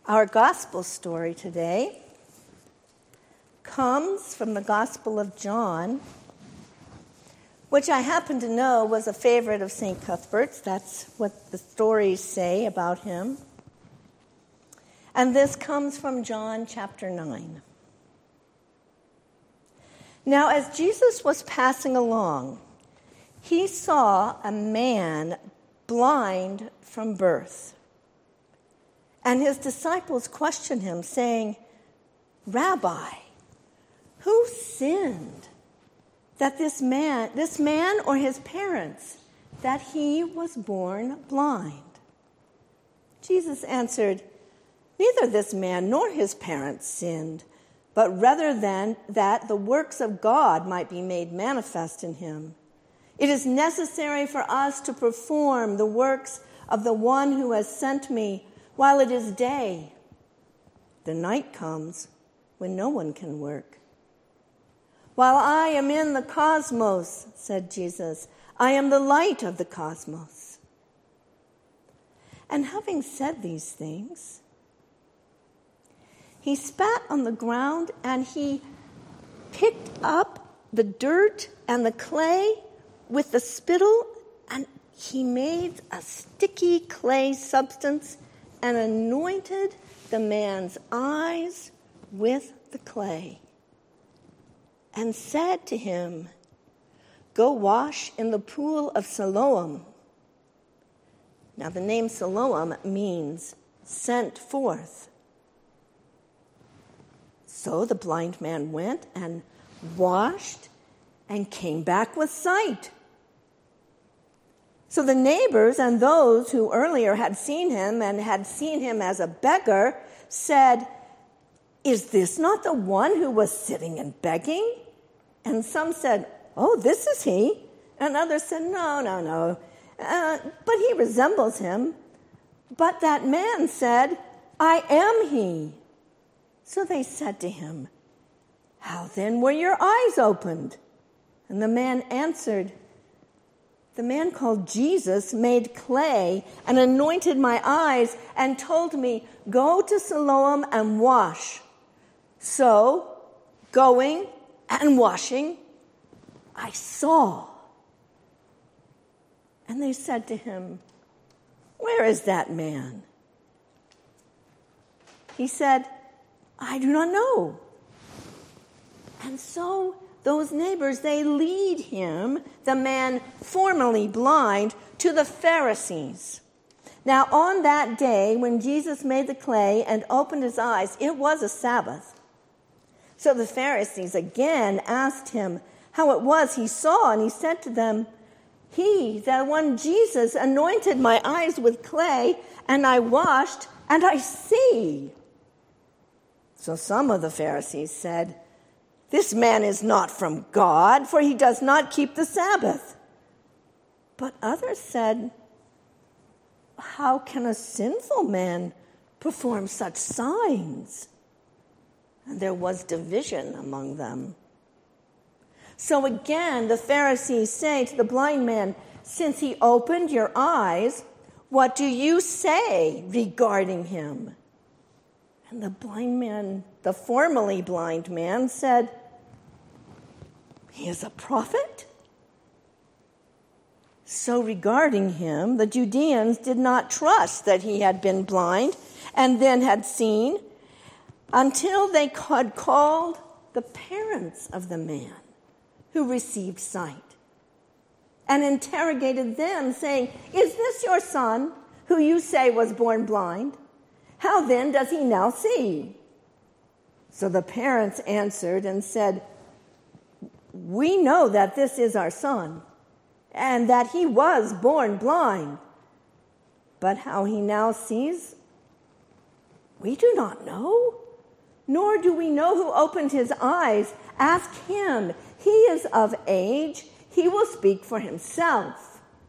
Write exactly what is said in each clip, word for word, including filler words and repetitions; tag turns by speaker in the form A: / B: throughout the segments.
A: Our gospel story today comes from the Gospel of John, which I happen to know was a favorite of Saint Cuthbert's. That's what the stories say about him. And this comes from John chapter nine. Now, as Jesus was passing along, he saw a man blind from birth. And his disciples questioned him, saying, "Rabbi, who sinned, that this man, this man or his parents, that he was born blind?" Jesus answered, "Neither this man nor his parents sinned, but rather than that the works of God might be made manifest in him. It is necessary for us to perform the works of the one who has sent me while it is day. The night comes when no one can work. While I am in the cosmos," said Jesus, "I am the light of the cosmos." And having said these things, he spat on the ground and he picked up the dirt and the clay with the spittle, and he made a sticky clay substance and anointed the man's eyes with the clay, and said to him, "Go wash in the pool of Siloam." Now the name Siloam means sent forth. So the blind man went and washed and came back with sight. So the neighbors and those who earlier had seen him and had seen him as a beggar said, "Is this not the one who was sitting and begging?" And some said, "Oh, this is he." And others said, "No, no, no, uh, but he resembles him." But that man said, "I am he." So they said to him, "How then were your eyes opened?" And the man answered, "The man called Jesus made clay and anointed my eyes and told me, 'Go to Siloam and wash.' So, going and washing, I saw." And they said to him, "Where is that man?" He said, "I do not know." And so those neighbors, they lead him, the man formerly blind, to the Pharisees. Now on that day when Jesus made the clay and opened his eyes, it was a Sabbath. So the Pharisees again asked him how it was he saw, and he said to them, "He, that one Jesus, anointed my eyes with clay, and I washed, and I see." So some of the Pharisees said, "This man is not from God, for he does not keep the Sabbath." But others said, "How can a sinful man perform such signs?" And there was division among them. So again, the Pharisees say to the blind man, "Since he opened your eyes, what do you say regarding him?" And the blind man, the formerly blind man, said, "He is a prophet." So regarding him, the Judeans did not trust that he had been blind and then had seen, until they had called the parents of the man who received sight and interrogated them, saying, "Is this your son, who you say was born blind? How then does he now see?" So the parents answered and said, "We know that this is our son, and that he was born blind. But how he now sees, we do not know, nor do we know who opened his eyes. Ask him. He is of age. He will speak for himself."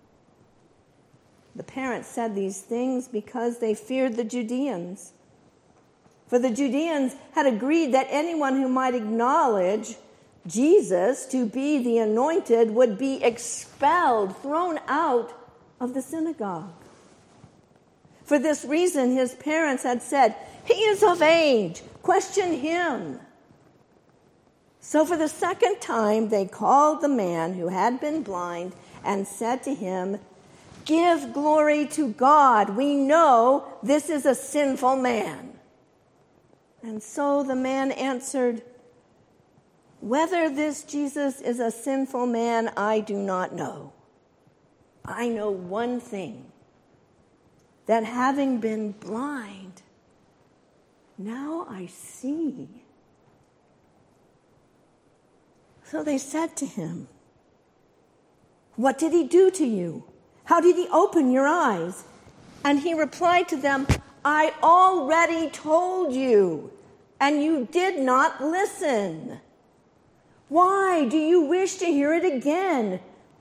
A: The parents said these things because they feared the Judeans. For the Judeans had agreed that anyone who might acknowledge Jesus to be the anointed would be expelled, thrown out of the synagogue. For For this reason, his parents had said, "He is of age. Question him." So for the second time, they called the man who had been blind and said to him, "Give glory to God. We know this is a sinful man." And so the man answered, "Whether this Jesus is a sinful man, I do not know. I know one thing, that having been blind, now I see." So they said to him, "What did he do to you? How did he open your eyes?" And he replied to them, "I already told you, and you did not listen. Why do you wish to hear it again?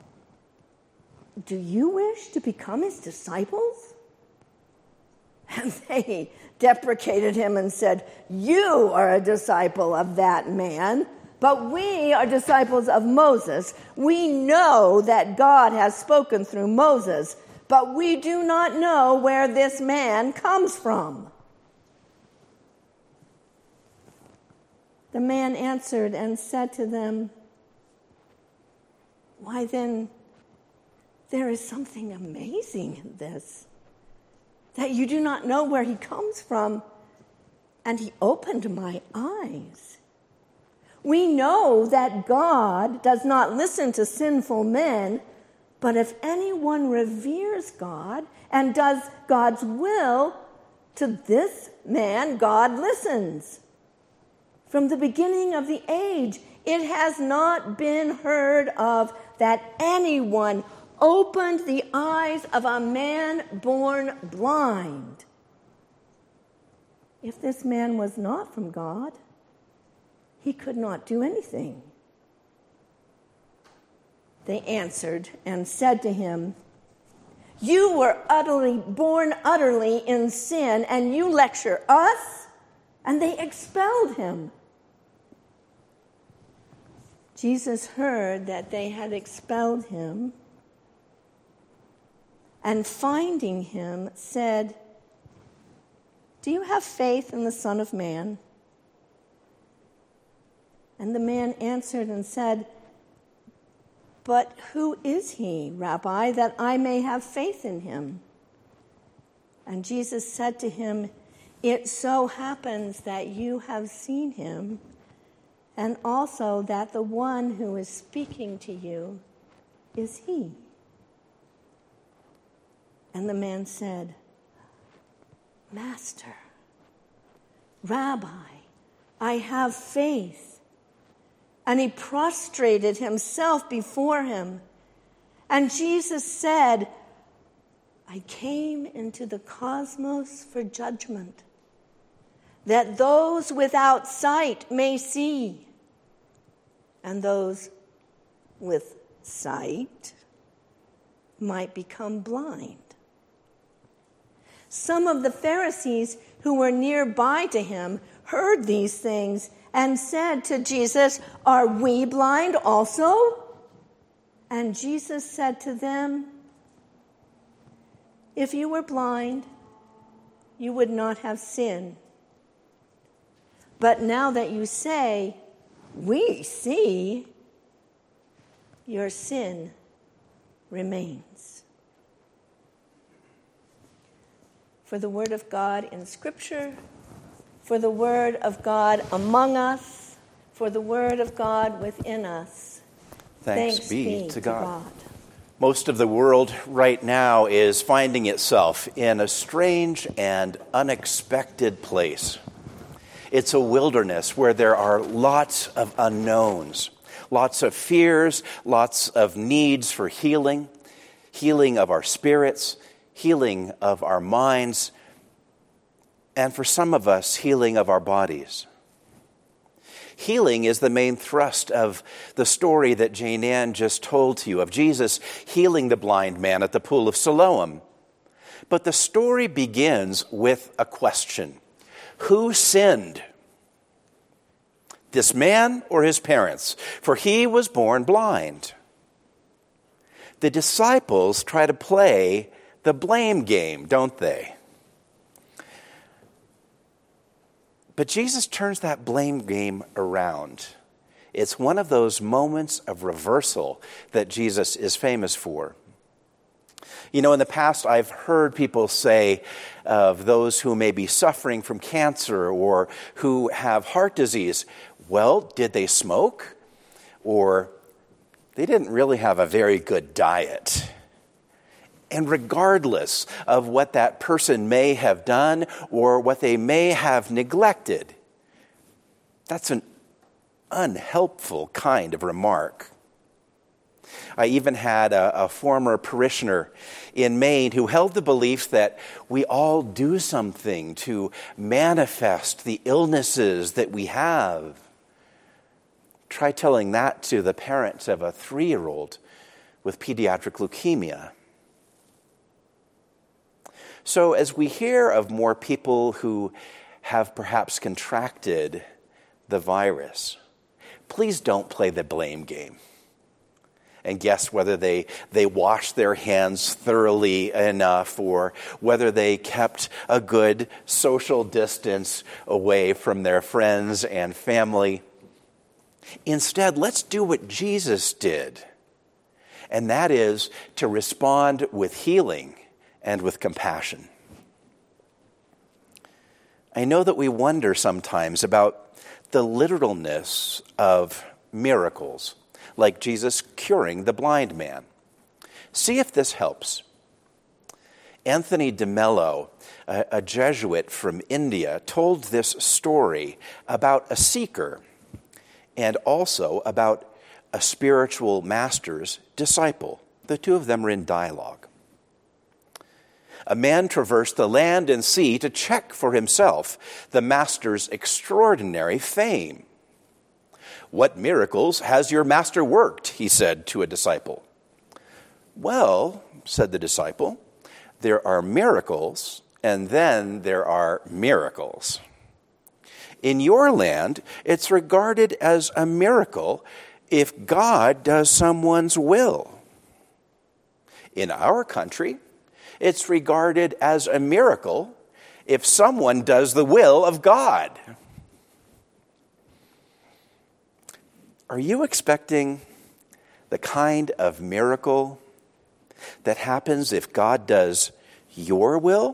A: Do you wish to become his disciples?" And they deprecated him and said, "You are a disciple of that man, but we are disciples of Moses. We know that God has spoken through Moses, but we do not know where this man comes from." The man answered and said to them, "Why then, there is something amazing in this, that you do not know where he comes from, and he opened my eyes. We know that God does not listen to sinful men, but if anyone reveres God and does God's will, to this man God listens. From the beginning of the age, it has not been heard of that anyone opened the eyes of a man born blind. If this man was not from God, he could not do anything." They answered and said to him, "You were utterly born utterly in sin, and you lecture us?" And they expelled him. Jesus heard that they had expelled him, and finding him, said, "Do you have faith in the Son of Man?" And the man answered and said, "But who is he, Rabbi, that I may have faith in him?" And Jesus said to him, "It so happens that you have seen him, and also that the one who is speaking to you is he." And the man said, "Master, Rabbi, I have faith." And he prostrated himself before him. And Jesus said, "I came into the cosmos for judgment, that those without sight may see, and those with sight might become blind." Some of the Pharisees who were nearby to him heard these things and said to Jesus, "Are we blind also?" And Jesus said to them, "If you were blind, you would not have sin. But now that you say, 'We see,' your sin remains." For the word of God in Scripture, for the word of God among us, for the word of God within us.
B: Thanks,
A: Thanks
B: be,
A: be
B: to,
A: to
B: God.
A: God.
B: Most of the world right now is finding itself in a strange and unexpected place. It's a wilderness where there are lots of unknowns, lots of fears, lots of needs for healing, healing of our spirits, healing of our minds, and for some of us, healing of our bodies. Healing is the main thrust of the story that Jane Ann just told to you, of Jesus healing the blind man at the pool of Siloam. But the story begins with a question. Who sinned? This man or his parents? For he was born blind. The disciples try to play the blame game, don't they? But Jesus turns that blame game around. It's one of those moments of reversal that Jesus is famous for. You know, in the past, I've heard people say of those who may be suffering from cancer or who have heart disease, well, did they smoke? Or they didn't really have a very good diet. And regardless of what that person may have done or what they may have neglected, that's an unhelpful kind of remark. I even had a, a former parishioner in Maine who held the belief that we all do something to manifest the illnesses that we have. Try telling that to the parents of a three-year-old with pediatric leukemia. So as we hear of more people who have perhaps contracted the virus, please don't play the blame game and guess whether they, they washed their hands thoroughly enough or whether they kept a good social distance away from their friends and family. Instead, let's do what Jesus did, and that is to respond with healing and with compassion. I know that we wonder sometimes about the literalness of miracles, like Jesus curing the blind man. See if this helps. Anthony de Mello, a, a Jesuit from India, told this story about a seeker and also about a spiritual master's disciple. The two of them are in dialogue. A man traversed the land and sea to check for himself the master's extraordinary fame. "What miracles has your master worked?" he said to a disciple. "Well," said the disciple, "there are miracles, and then there are miracles. In your land, it's regarded as a miracle if God does someone's will. In our country, it's regarded as a miracle if someone does the will of God." Are you expecting the kind of miracle that happens if God does your will?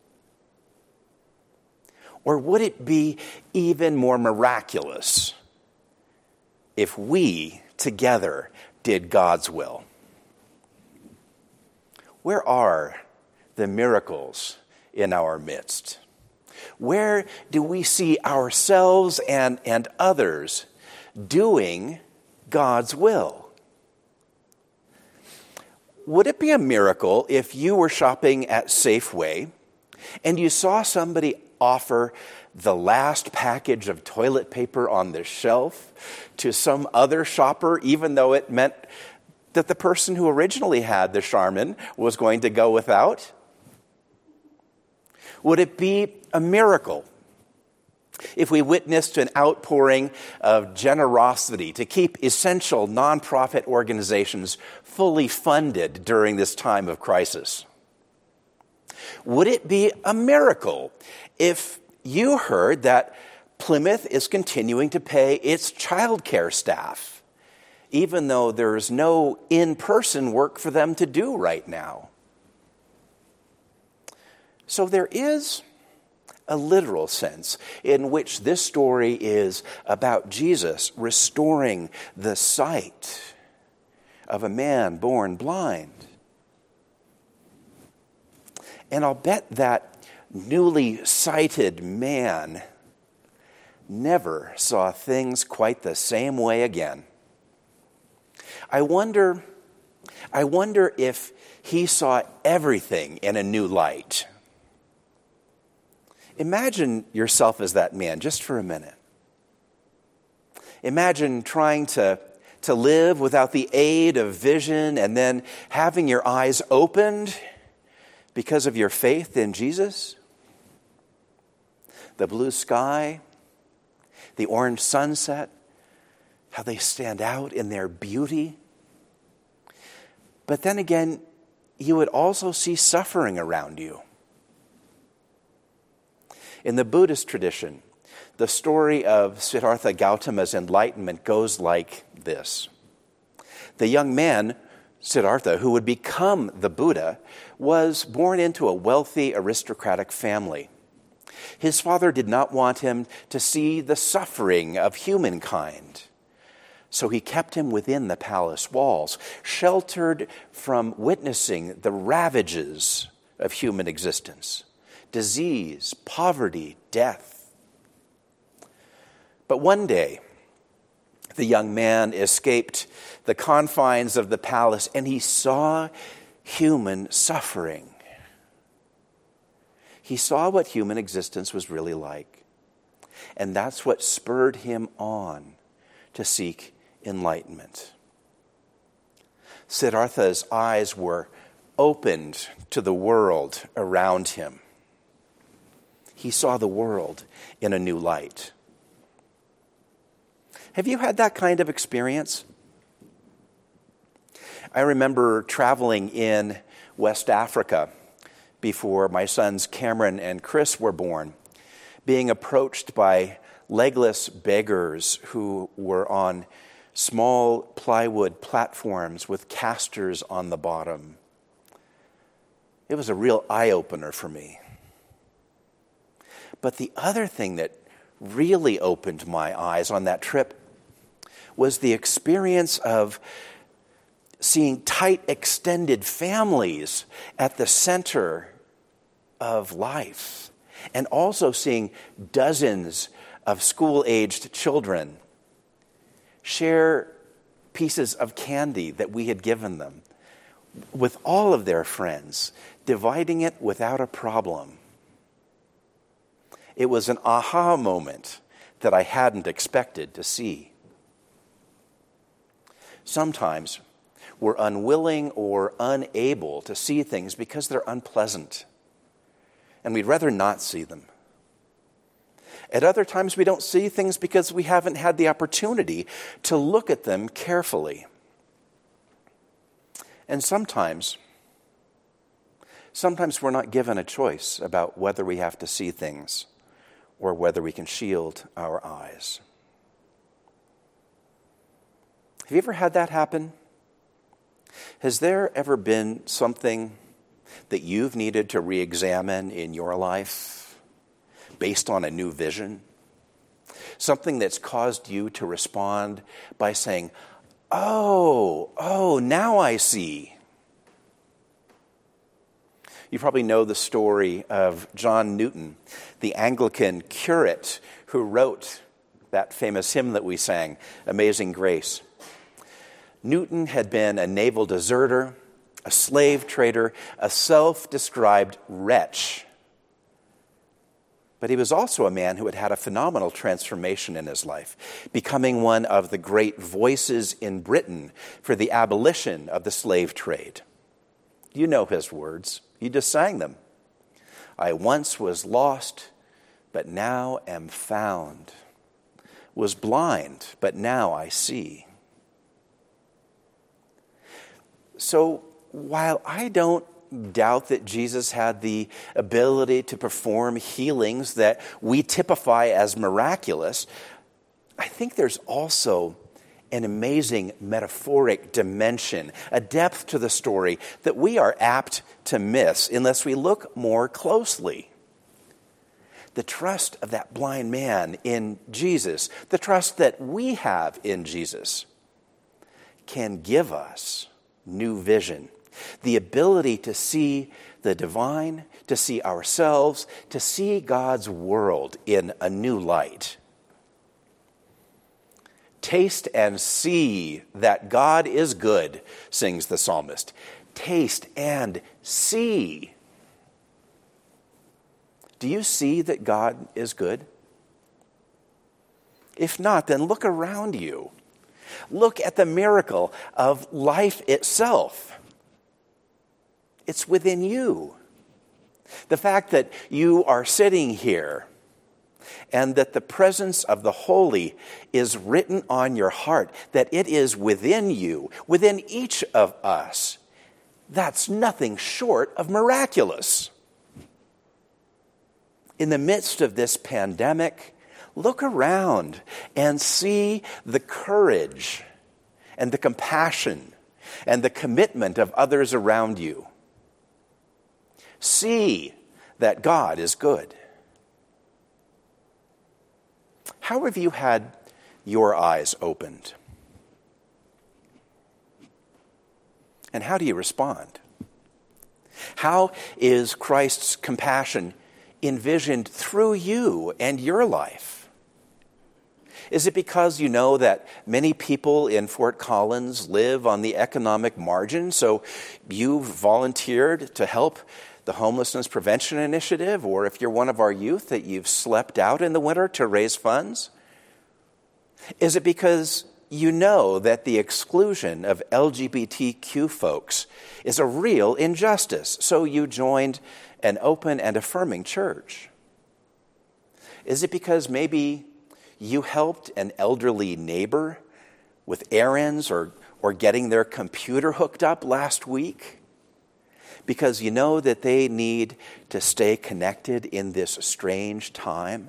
B: Or would it be even more miraculous if we together did God's will? Where are the miracles in our midst? Where do we see ourselves and, and others doing God's will? Would it be a miracle if you were shopping at Safeway and you saw somebody offer the last package of toilet paper on the shelf to some other shopper, even though it meant that the person who originally had the Charmin was going to go without? Would it be a miracle if we witnessed an outpouring of generosity to keep essential nonprofit organizations fully funded during this time of crisis? Would it be a miracle if you heard that Plymouth is continuing to pay its child care staff, even though there is no in-person work for them to do right now? So there is a literal sense in which this story is about Jesus restoring the sight of a man born blind. And I'll bet that newly sighted man never saw things quite the same way again. I wonder, I wonder if he saw everything in a new light. Imagine yourself as that man just for a minute. Imagine trying to, to live without the aid of vision and then having your eyes opened because of your faith in Jesus. The blue sky, the orange sunset, how they stand out in their beauty. But then again, you would also see suffering around you. In the Buddhist tradition, The story of Siddhartha Gautama's enlightenment goes like this. The young man, Siddhartha, who would become the Buddha, was born into a wealthy aristocratic family. His father did not want him to see the suffering of humankind, so he kept him within the palace walls, sheltered from witnessing the ravages of human existence, disease, poverty, death. But one day, the young man escaped the confines of the palace, and he saw human suffering. He saw what human existence was really like. And that's what spurred him on to seek enlightenment. Siddhartha's eyes were opened to the world around him. He saw the world in a new light. Have you had that kind of experience? I remember traveling in West Africa before my sons Cameron and Chris were born, being approached by legless beggars who were on small plywood platforms with casters on the bottom. It was a real eye-opener for me. But the other thing that really opened my eyes on that trip was the experience of seeing tight, extended families at the center of life, and also seeing dozens of school-aged children share pieces of candy that we had given them with all of their friends, dividing it without a problem. It was an aha moment that I hadn't expected to see. Sometimes we're unwilling or unable to see things because they're unpleasant, and we'd rather not see them. At other times, we don't see things because we haven't had the opportunity to look at them carefully. And sometimes, sometimes we're not given a choice about whether we have to see things or whether we can shield our eyes. Have you ever had that happen? Has there ever been something that you've needed to re-examine in your life based on a new vision? Something that's caused you to respond by saying, oh, oh, now I see. You probably know the story of John Newton, the Anglican curate who wrote that famous hymn that we sang, Amazing Grace. Newton had been a naval deserter, a slave trader, a self-described wretch. But he was also a man who had had a phenomenal transformation in his life, becoming one of the great voices in Britain for the abolition of the slave trade. You know his words. He just sang them. I once was lost, but now am found. Was blind, but now I see. So while I don't doubt that Jesus had the ability to perform healings that we typify as miraculous, I think there's also an amazing metaphoric dimension, a depth to the story that we are apt to miss unless we look more closely. The trust of that blind man in Jesus, the trust that we have in Jesus, can give us new vision, the ability to see the divine, to see ourselves, to see God's world in a new light. Taste and see that God is good, sings the psalmist. Taste and see. Do you see that God is good? If not, then look around you. Look at the miracle of life itself. It's within you. The fact that you are sitting here and that the presence of the holy is written on your heart, that it is within you, within each of us, that's nothing short of miraculous. In the midst of this pandemic, Look around and see the courage and the compassion and the commitment of others around you. See that God is good. How have you had your eyes opened? And how do you respond? How is Christ's compassion envisioned through you and your life? Is it because you know that many people in Fort Collins live on the economic margin, so you volunteered to help the Homelessness Prevention Initiative, or if you're one of our youth, that you've slept out in the winter to raise funds? Is it because you know that the exclusion of L G B T Q folks is a real injustice, so you joined an open and affirming church? Is it because maybe you helped an elderly neighbor with errands or, or getting their computer hooked up last week? Because you know that they need to stay connected in this strange time?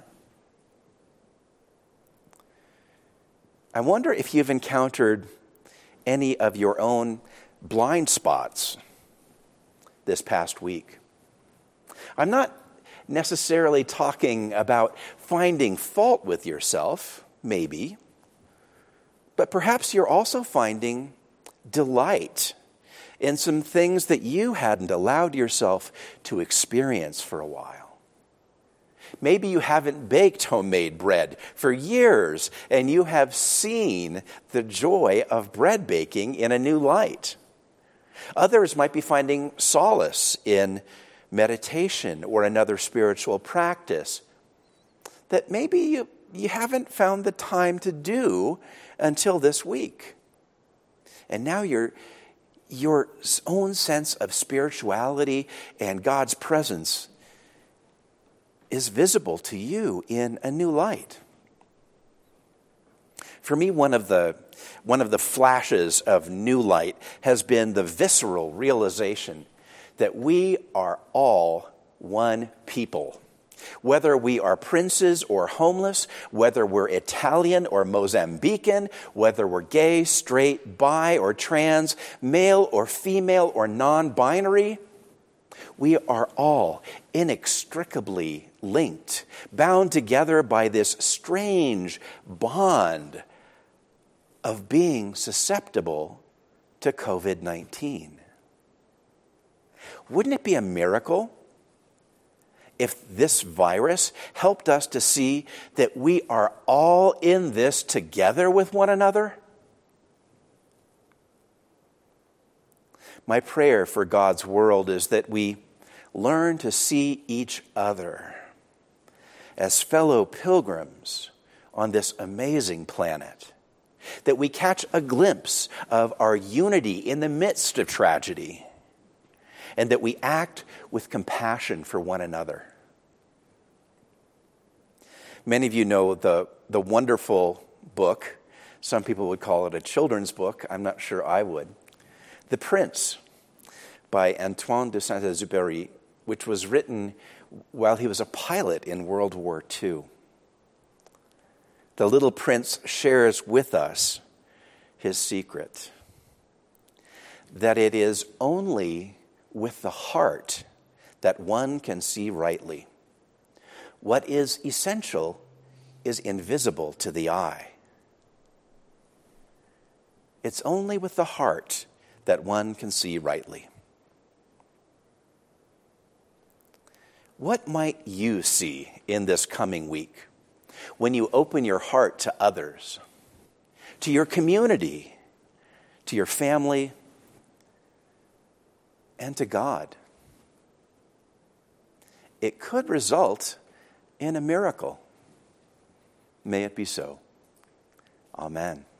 B: I wonder if you've encountered any of your own blind spots this past week. I'm not necessarily talking about finding fault with yourself, maybe, but perhaps you're also finding delight in some things that you hadn't allowed yourself to experience for a while. Maybe you haven't baked homemade bread for years, and you have seen the joy of bread baking in a new light. Others might be finding solace in meditation or another spiritual practice that maybe you, you haven't found the time to do until this week. And now your, your own sense of spirituality and God's presence is visible to you in a new light. For me, one of the one of the flashes of new light has been the visceral realization that we are all one people. Whether we are princes or homeless, whether we're Italian or Mozambican, whether we're gay, straight, bi, or trans, male or female or non-binary, we are all inextricably linked, bound together by this strange bond of being susceptible to covid nineteen. Wouldn't it be a miracle if this virus helped us to see that we are all in this together with one another? My prayer for God's world is that we learn to see each other as fellow pilgrims on this amazing planet, that we catch a glimpse of our unity in the midst of tragedy, and that we act with compassion for one another. Many of you know the, the wonderful book, some people would call it a children's book, I'm not sure I would, The Prince by Antoine de Saint-Exupéry, which was written while he was a pilot in World War Two. The little prince shares with us his secret, that it is only with the heart that one can see rightly. What is essential is invisible to the eye. It's only with the heart that one can see rightly. What might you see in this coming week when you open your heart to others, to your community, to your family, and to God? It could result in a miracle. May it be so. Amen.